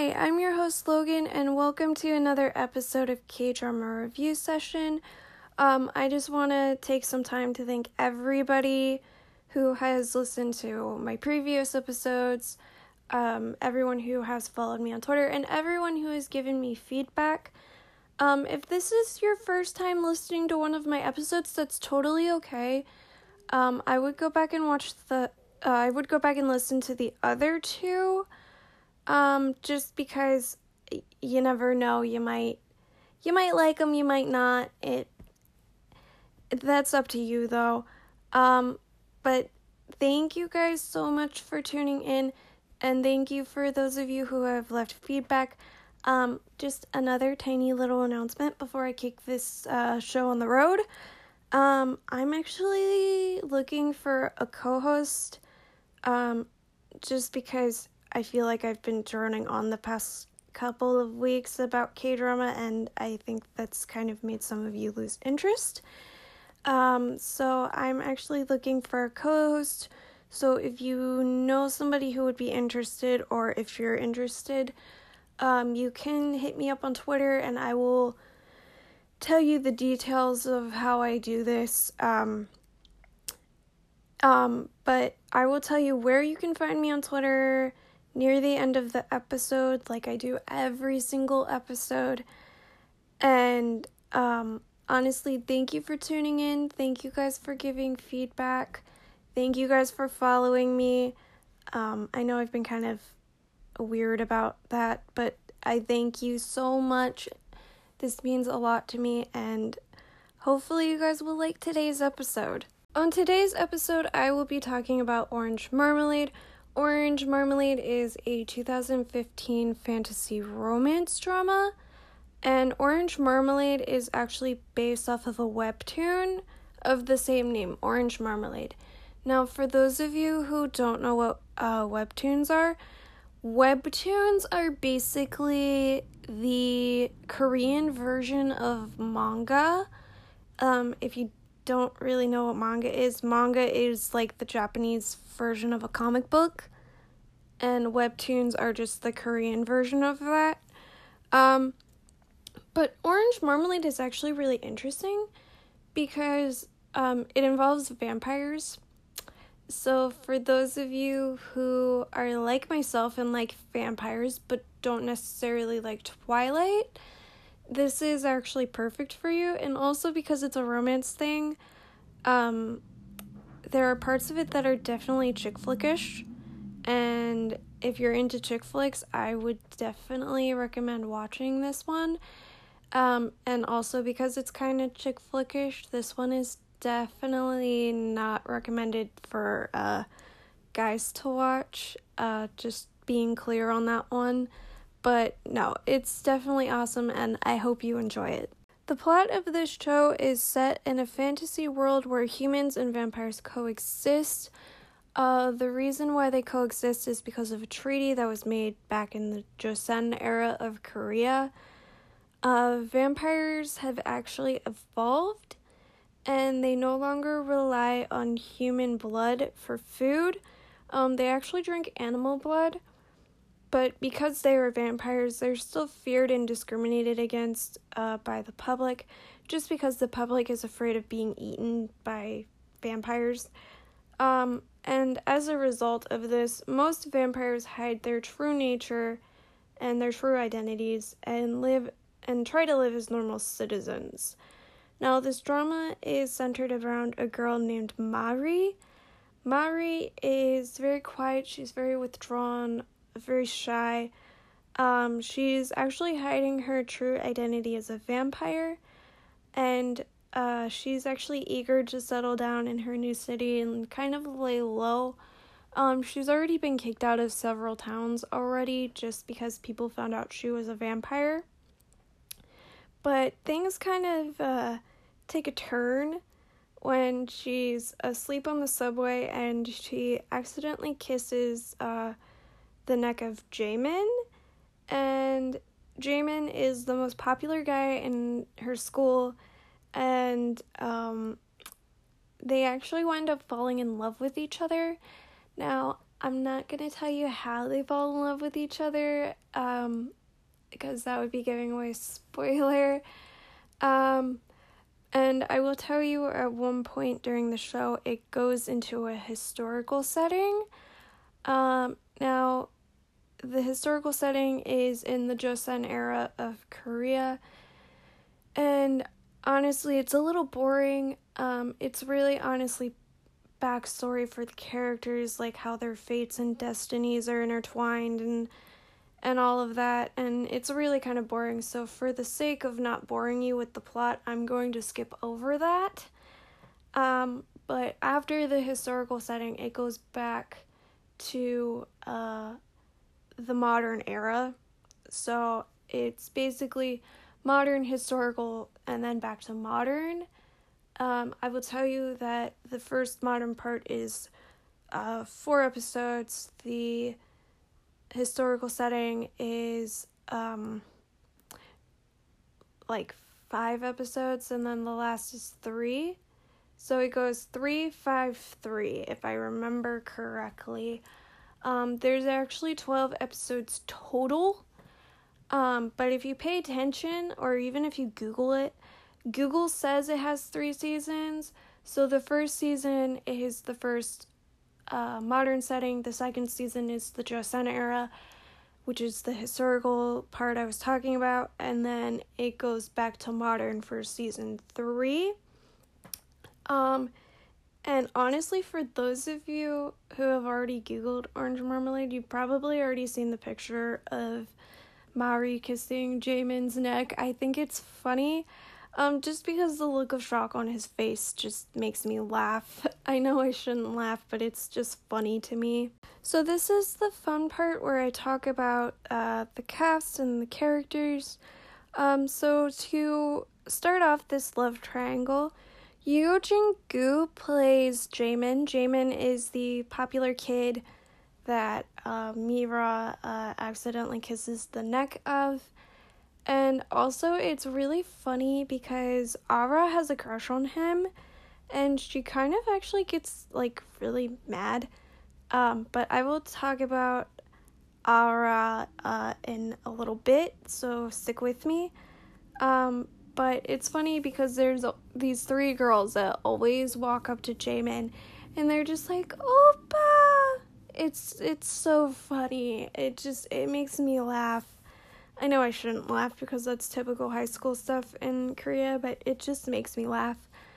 Hi, I'm your host Logan, and welcome to another episode of K-Drama Review Session. I just want to take some time to thank everybody who has listened to my previous episodes, everyone who has followed me on Twitter, and everyone who has given me feedback. If this is your first time listening to one of my episodes, that's totally okay. I would go back and listen to the other two. Just because you never know, you might like them, you might not. That's up to you though. But thank you guys so much for tuning in, and thank you for those of you who have left feedback. Just another tiny little announcement before I kick this show on the road. I'm actually looking for a co-host, just because I feel like I've been droning on the past couple of weeks about K-drama, and I think that's kind of made some of you lose interest. So I'm actually looking for a co-host. So if you know somebody who would be interested, or if you're interested, you can hit me up on Twitter, and I will tell you the details of how I do this. But I will tell you where you can find me on Twitter near the end of the episode, like I do every single episode. And honestly, thank you for tuning in. Thank you guys for giving feedback. Thank you guys for following me. I know I've been kind of weird about that, but I thank you so much. This means a lot to me, and hopefully you guys will like today's episode. On today's episode, I will be talking about Orange Marmalade. Orange Marmalade is a 2015 fantasy romance drama, and Orange Marmalade is actually based off of a webtoon of the same name, Orange Marmalade. Now, for those of you who don't know what webtoons are basically the Korean version of manga. If you don't really know what manga is like the Japanese version of a comic book, and webtoons are just the Korean version of that. But Orange Marmalade is actually really interesting because it involves vampires. So for those of you who are like myself and like vampires but don't necessarily like Twilight, this is actually perfect for you. And also because it's a romance thing, there are parts of it that are definitely chick flickish, and if you're into chick flicks, I would definitely recommend watching this one. And also because it's kind of chick flickish, this one is definitely not recommended for guys to watch, just being clear on that one. But no, it's definitely awesome, and I hope you enjoy it. The plot of this show is set in a fantasy world where humans and vampires coexist. The reason why they coexist is because of a treaty that was made back in the Joseon era of Korea. Vampires have actually evolved, and they no longer rely on human blood for food. They actually drink animal blood. But because they are vampires, they're still feared and discriminated against by the public, just because the public is afraid of being eaten by vampires. And as a result of this, most vampires hide their true nature and their true identities and try to live as normal citizens. Now, this drama is centered around a girl named Mari. Mari is very quiet, she's very withdrawn, very shy. She's actually hiding her true identity as a vampire, and she's actually eager to settle down in her new city and kind of lay low. She's already been kicked out of several towns already just because people found out she was a vampire. But things kind of take a turn when she's asleep on the subway and she accidentally kisses the neck of Jaemin, and Jaemin is the most popular guy in her school, and they actually wind up falling in love with each other. Now, I'm not gonna tell you how they fall in love with each other, because that would be giving away a spoiler. And I will tell you at one point during the show, it goes into a historical setting. Now, the historical setting is in the Joseon era of Korea. And honestly, it's a little boring. It's really honestly backstory for the characters, like how their fates and destinies are intertwined and all of that, and it's really kind of boring. So for the sake of not boring you with the plot, I'm going to skip over that. But after the historical setting, it goes back to the modern era. So it's basically modern, historical, and then back to modern. I will tell you that the first modern part is 4 episodes. The historical setting is like 5 episodes, and then the last is 3. So it goes 3, 5, 3, if I remember correctly. There's actually 12 episodes total. But if you pay attention, or even if you Google it, Google says it has 3 seasons. So the first season is the first modern setting. The second season is the Joseon era, which is the historical part I was talking about. And then it goes back to modern for season 3. And honestly, for those of you who have already Googled Orange Marmalade, you've probably already seen the picture of Mari kissing Jaemin's neck. I think it's funny, just because the look of shock on his face just makes me laugh. I know I shouldn't laugh, but it's just funny to me. So this is the fun part where I talk about the cast and the characters. So to start off this love triangle, Yoo Jin-gu plays Jaemin. Jaemin is the popular kid that Mira accidentally kisses the neck of. And also, it's really funny because Ara has a crush on him, and she kind of actually gets, like, really mad. But I will talk about Ara in a little bit, so stick with me. But it's funny because there's these 3 girls that always walk up to Jaemin, and they're just like, "Oppa!" It's so funny. It makes me laugh. I know I shouldn't laugh because that's typical high school stuff in Korea, but it just makes me laugh.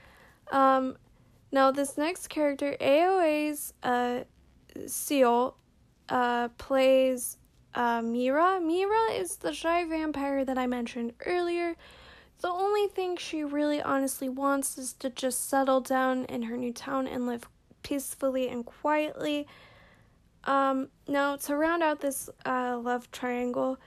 Now this next character, AOA's Seo, plays Mira. Mira is the shy vampire that I mentioned earlier. The only thing she really honestly wants is to just settle down in her new town and live peacefully and quietly. Now to round out this love triangle,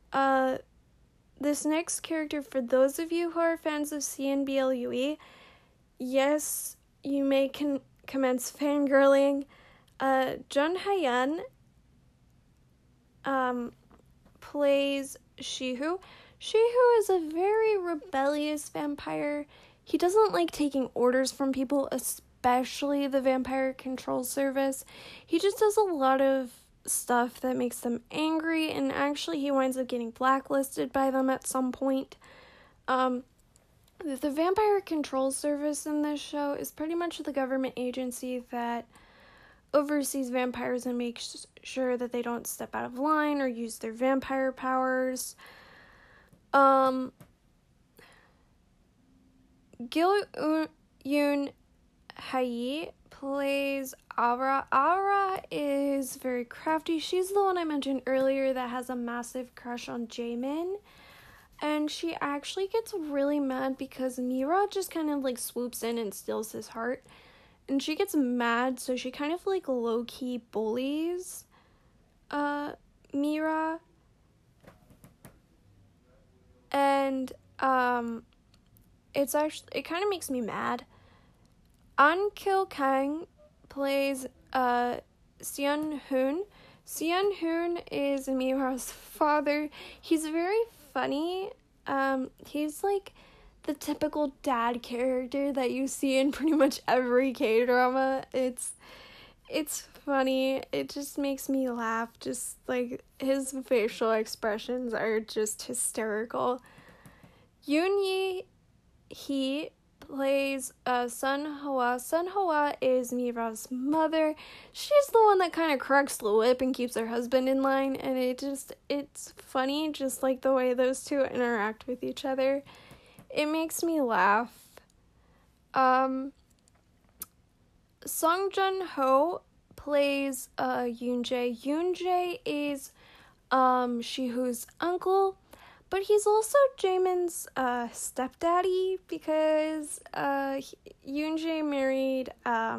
this next character, for those of you who are fans of CNBLUE, yes, you may commence fangirling. Jun Hayan plays Shihu. Shihu is a very rebellious vampire. He doesn't like taking orders from people, especially the Vampire Control Service. He just does a lot of stuff that makes them angry, and actually he winds up getting blacklisted by them at some point. The Vampire Control Service in this show is pretty much the government agency that oversees vampires and makes sure that they don't step out of line or use their vampire powers. Gil Yoon Hae plays Ara. Ara is very crafty. She's the one I mentioned earlier that has a massive crush on Jaemin. And she actually gets really mad because Mira just kind of like swoops in and steals his heart. And she gets mad, so she kind of like low-key bullies Mira. And it kind of makes me mad. An Kil Kang plays Seon Hoon. Seon Hoon is Mira's father. He's very funny. He's like the typical dad character that you see in pretty much every K-drama. It's funny. It just makes me laugh. Just like his facial expressions are just hysterical. Yoon Hee plays Sun Hwa. Sun Hwa is Mira's mother. She's the one that kind of cracks the whip and keeps her husband in line, and it's funny just like the way those two interact with each other. It makes me laugh. Song Jun Ho plays Yoonjae. Yoonjae is Shihu's uncle, but he's also Jaemin's stepdaddy because Yoonjae married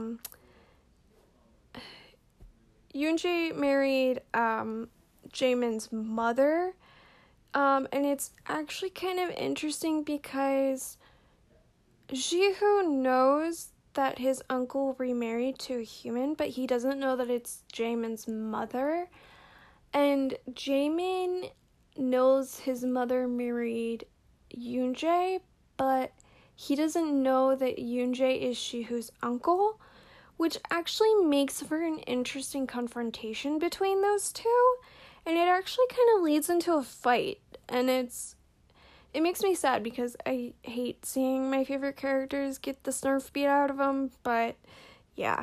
Jaemin's mother. And it's actually kind of interesting because Jihu knows that his uncle remarried to a human, but he doesn't know that it's Jaemin's mother. And Jaemin knows his mother married Yoonjae, but he doesn't know that Yoonjae is Shihu's uncle, which actually makes for an interesting confrontation between those two. And it actually kind of leads into a fight, and it makes me sad because I hate seeing my favorite characters get the snarf beat out of them, but yeah.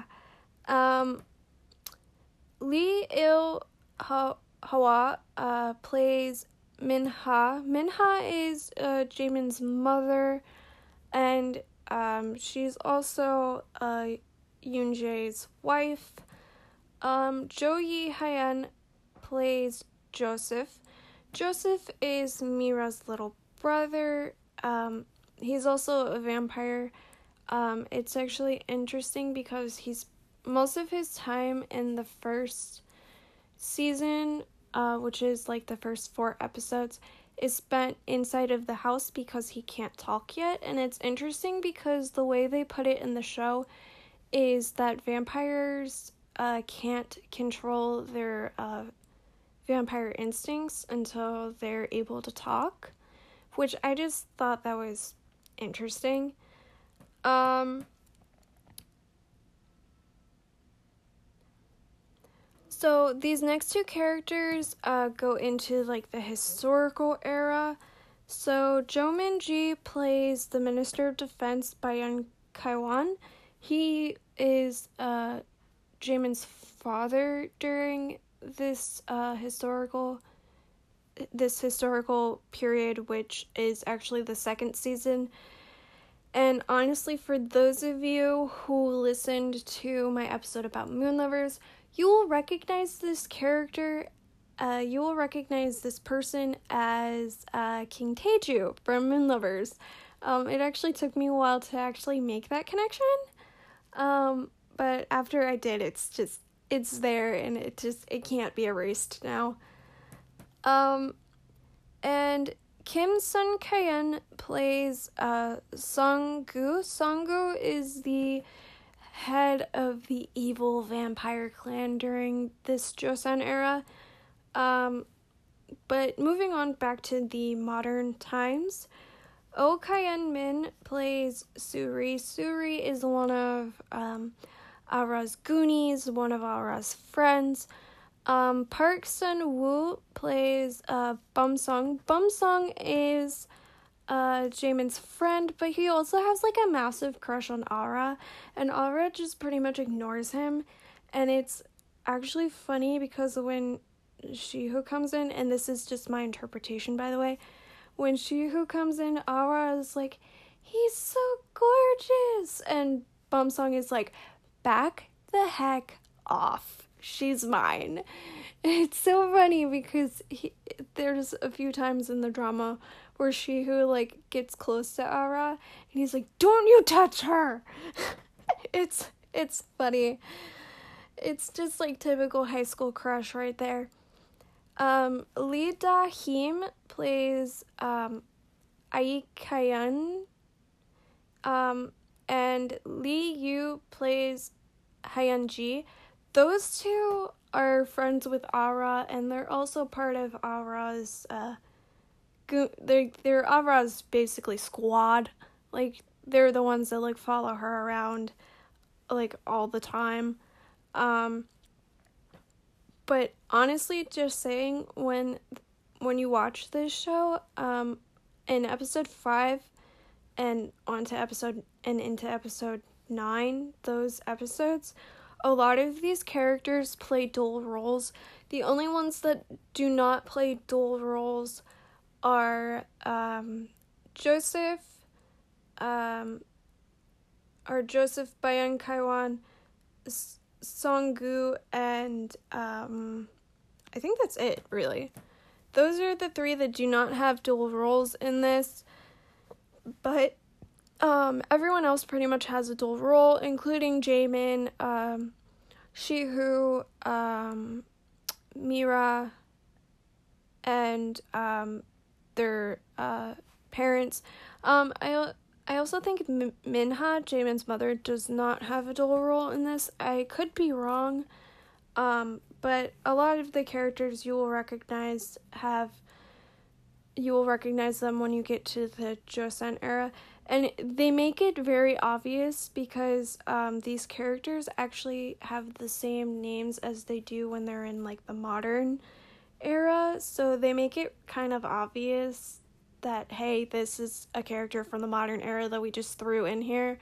Lee Il-hwa plays Minha. Minha is Jaemin's mother, and she's also Yoonjae's wife. Jo Yi-hyan plays Joseph. Joseph is Mira's little brother. He's also a vampire. It's actually interesting because most of his time in the first season, which is like the first 4 episodes, is spent inside of the house because he can't talk yet. And it's interesting because the way they put it in the show is that vampires can't control their vampire instincts until they're able to talk, which I just thought that was interesting. So these next 2 characters go into like the historical era. So Jo Min-ji plays the Minister of Defense, Byung Kaiwan. He is Jaemin's father during this historical period, which is actually the 2nd season. And honestly, for those of you who listened to my episode about Moon Lovers, you will recognize this character. You will recognize this person as King Taeju from Moon Lovers. It actually took me a while to actually make that connection. But after I did, it's there, and it can't be erased now. And Kim Sun Kaeun plays Song-gu. Song-gu is the head of the evil vampire clan during this Joseon era. But moving on back to the modern times, Oh Kaeun-min plays Suri. Suri is one of Ara's Goonies, one of Ara's friends. Park Sun-woo plays Bum-sung. Bum-sung is Jaemin's friend, but he also has like a massive crush on Ara, and Ara just pretty much ignores him. And it's actually funny because when Shihu comes in, and this is just my interpretation by the way, when Shihu comes in, Ara is like, he's so gorgeous, and Bum-sung is like, back the heck off, she's mine. It's so funny because there's a few times in the drama where Shihu like gets close to Ara and he's like, don't you touch her. It's funny. It's just like typical high school crush right there. Lee Da-him plays Ai Kaeun, and Lee Yu plays Hyun-ji. Those two are friends with Ara, and they're also part of Ara's they're Ara's basically squad. Like, they're the ones that like follow her around like all the time. But honestly, just saying, when you watch this show, in episode 5 and into episode 9, those episodes, a lot of these characters play dual roles. The only ones that do not play dual roles are Joseph Bayan Kaiwan, Songgu, and I think that's it, really. Those are the 3 that do not have dual roles in this, but everyone else pretty much has a dual role, including Jaemin, Shihu, Mira, and their parents. I also think Minha, Jaemin's mother, does not have a dual role in this. I could be wrong, but a lot of the characters you will recognize them when you get to the Joseon era, and they make it very obvious because these characters actually have the same names as they do when they're in like the modern era, so they make it kind of obvious that, hey, this is a character from the modern era that we just threw in here.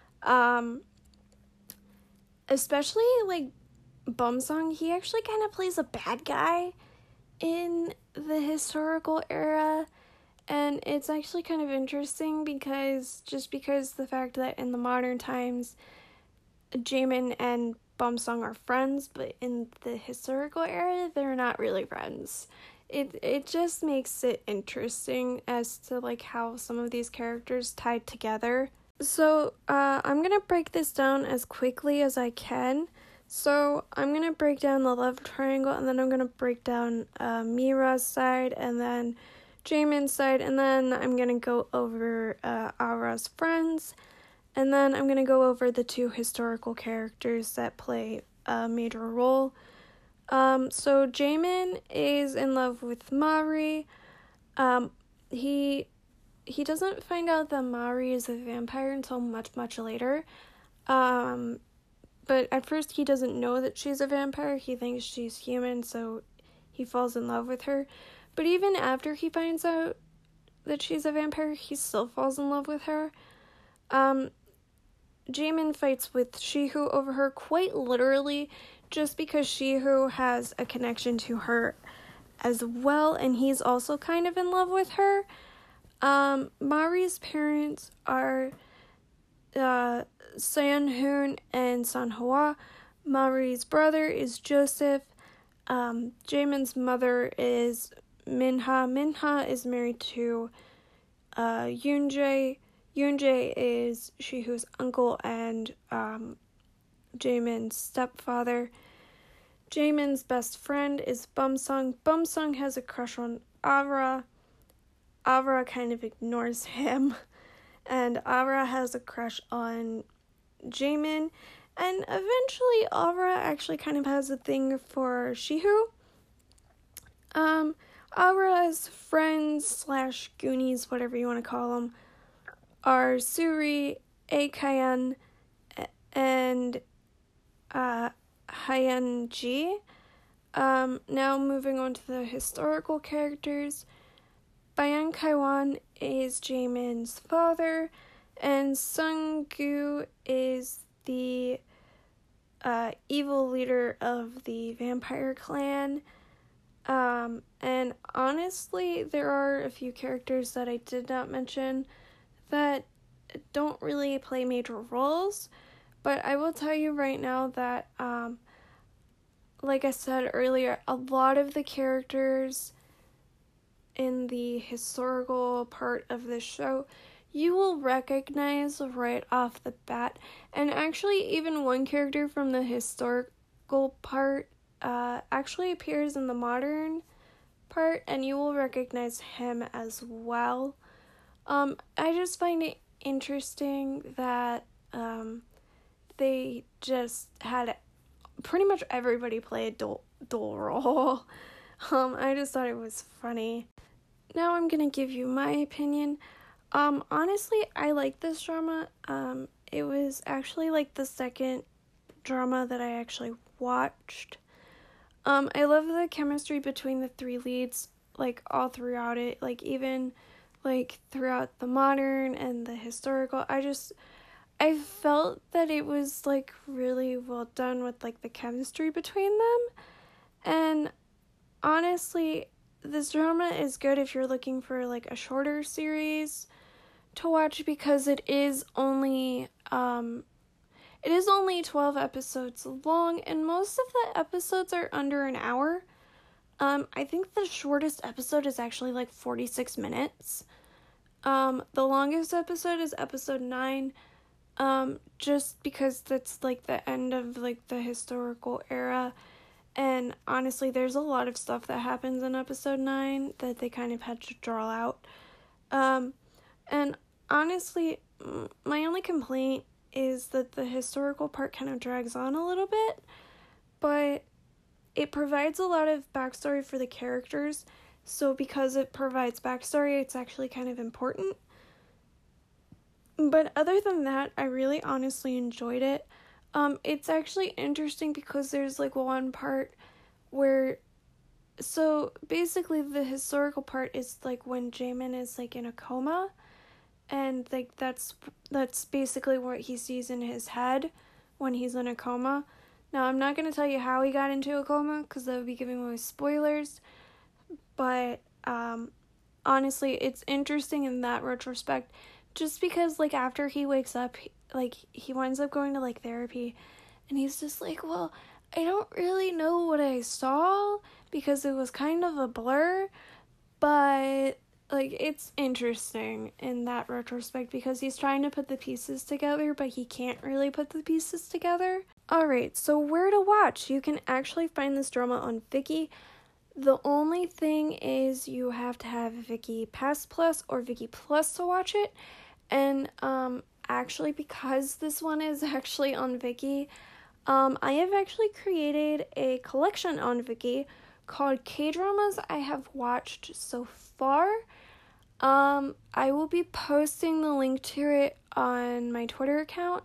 Especially like Bumsung, he actually kind of plays a bad guy in the historical era, and it's actually kind of interesting because the fact that in the modern times Jaemin and Bumsung are friends, but in the historical era they're not really friends. It just makes it interesting as to like how some of these characters tied together. So I'm gonna break this down as quickly as I can. So I'm gonna break down the love triangle, and then I'm gonna break down Mira's side, and then Jaemin's side, and then I'm gonna go over Aura's friends, and then I'm gonna go over the 2 historical characters that play a major role. So Jaemin is in love with Mari. He doesn't find out that Mari is a vampire until much, much later. But at first he doesn't know that she's a vampire. He thinks she's human, so he falls in love with her. But even after he finds out that she's a vampire, he still falls in love with her. Jaemin fights with Shihu over her quite literally, just because Shihu has a connection to her as well, and he's also kind of in love with her. Mari's parents are Seonhoon and Sunhwa. Mari's brother is Joseph. Jaemin's mother is Minha. Minha is married to Yoonjae. Yoonjae is Shihu's uncle and Jaemin's stepfather. Jaemin's best friend is Bumsung. Bumsung has a crush on Aura. Aura kind of ignores him. And Aura has a crush on Jaemin. And eventually Aura actually kind of has a thing for Shihu. Aura's friends / Goonies, whatever you want to call them, are Suri, Akayan, and Hyeonji. Now moving on to the historical characters. Bayan Kaiwan is Jaemin's father, and Sunggu is the evil leader of the vampire clan. And honestly, there are a few characters that I did not mention that don't really play major roles, but I will tell you right now that, like I said earlier, a lot of the characters in the historical part of this show you will recognize right off the bat, and actually even one character from the historical part actually appears in the modern part, and you will recognize him as well. I just find it interesting that they just had pretty much everybody play a dual role. I just thought it was funny. Now I'm gonna give you my opinion. Honestly, I like this drama. It was actually like the second drama that I actually watched. I love the chemistry between the three leads, like, all throughout it, like, even, like, throughout the modern and the historical. I felt that it was, like, really well done with, like, the chemistry between them, and honestly, this drama is good if you're looking for, like, a shorter series to watch, because it is only 12 episodes long, and most of the episodes are under an hour. I think the shortest episode is actually, like, 46 minutes. The longest episode is episode 9, just because that's, like, the end of, like, the historical era. And honestly, there's a lot of stuff that happens in episode 9 that they kind of had to draw out. And honestly, my only complaint is that the historical part kind of drags on a little bit, but it provides a lot of backstory for the characters, so because it provides backstory, it's actually kind of important. But other than that, I really honestly enjoyed it. It's actually interesting because there's, like, one part where, so basically the historical part is, like, when Jaemin is, like, in a coma, and, like, that's basically what he sees in his head when he's in a coma. Now, I'm not going to tell you how he got into a coma, because that would be giving away spoilers, but, honestly, it's interesting in that retrospect, just because, like, after he wakes up, he winds up going to, like, therapy, and he's just like, well, I don't really know what I saw, because it was kind of a blur, but, like, it's interesting in that retrospect, because he's trying to put the pieces together, but he can't really put the pieces together. Alright, so where to watch? You can actually find this drama on Viki. The only thing is you have to have Viki Pass Plus or Viki Plus to watch it, and, actually, because this one is actually on Viki, I have actually created a collection on Viki called K-Dramas I Have Watched So Far. I will be posting the link to it on my Twitter account,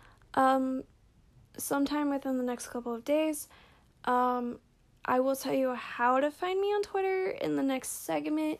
sometime within the next couple of days. I will tell you how to find me on Twitter in the next segment.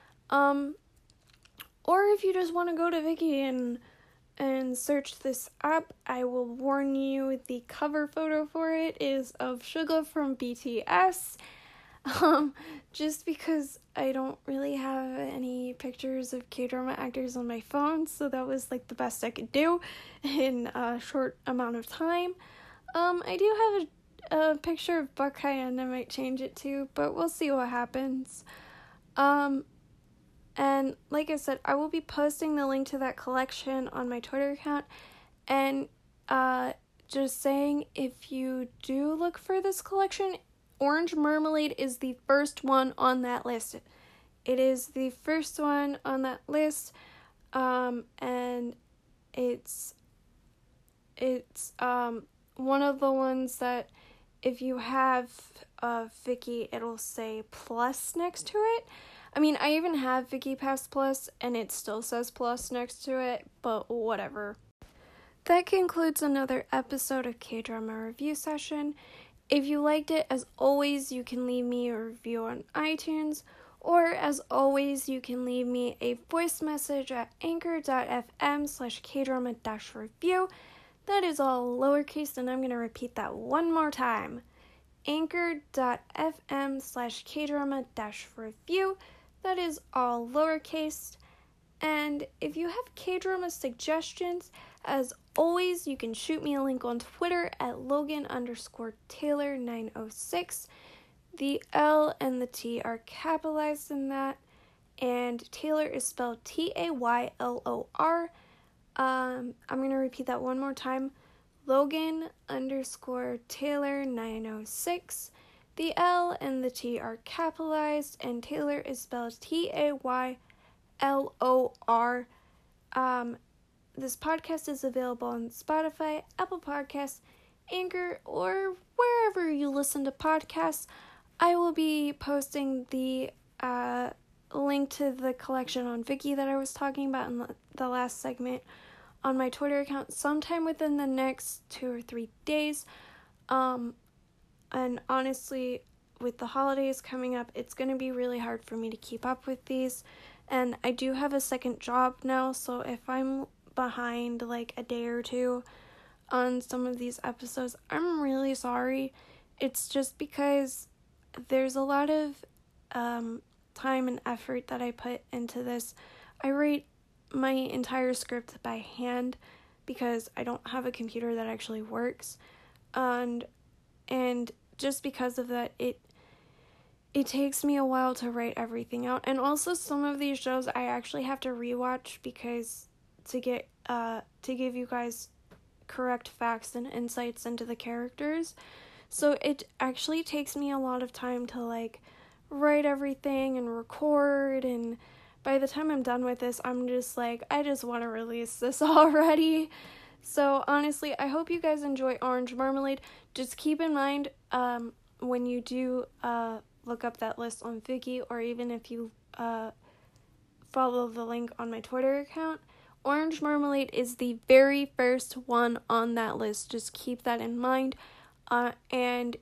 Or if you just want to go to Viki and search this up, I will warn you the cover photo for it is of Suga from BTS. Just because I don't really have any pictures of K-drama actors on my phone, so that was, like, the best I could do in a short amount of time. I do have a picture of Buckeye, and I might change it too, but we'll see what happens. And like I said, I will be posting the link to that collection on my Twitter account, and just saying, if you do look for this collection, Orange Marmalade is the first one on that list. It is the first one on that list, and it's one of the ones that, if you have Viki, it'll say plus next to it. I mean, I even have Viki Pass Plus, and it still says plus next to it, but whatever. That concludes another episode of K-Drama Review Session. If you liked it, as always, you can leave me a review on iTunes, or as always, you can leave me a voice message at anchor.fm/kdrama-review. That is all lowercase, and I'm going to repeat that one more time. Anchor.fm/kdrama-review. That is all lowercase. And if you have K-drama suggestions, as always, you can shoot me a link on Twitter at Logan_Taylor906. The L and the T are capitalized in that, and Taylor is spelled Taylor. I'm going to repeat that one more time. Logan_Taylor906. The L and the T are capitalized, and Taylor is spelled Taylor. This podcast is available on Spotify, Apple Podcasts, Anchor, or wherever you listen to podcasts. I will be posting the link to the collection on Viki that I was talking about in the last segment on my Twitter account sometime within the next 2 or 3 days. And honestly, with the holidays coming up, it's going to be really hard for me to keep up with these. And I do have a second job now, so if I'm behind like a day or two on some of these episodes, I'm really sorry. It's just because there's a lot of time and effort that I put into this. I write my entire script by hand because I don't have a computer that actually works. And just because of that, it takes me a while to write everything out. And also some of these shows I actually have to rewatch because to give you guys correct facts and insights into the characters. So it actually takes me a lot of time to like write everything and record, and by the time I'm done with this, I'm just like, I just want to release this already. So honestly, I hope you guys enjoy Orange Marmalade. Just keep in mind, when you do look up that list on Viki, or even if you follow the link on my Twitter account, Orange Marmalade is the very first one on that list. Just keep that in mind. And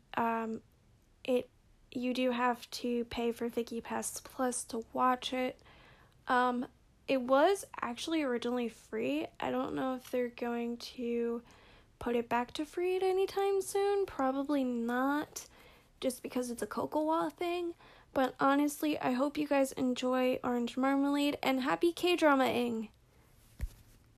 you do have to pay for Viki Pass Plus to watch it. It was actually originally free. I don't know if they're going to put it back to free at any time soon. Probably not, just because it's a Cocoa thing. But honestly, I hope you guys enjoy Orange Marmalade, and happy K-drama-ing!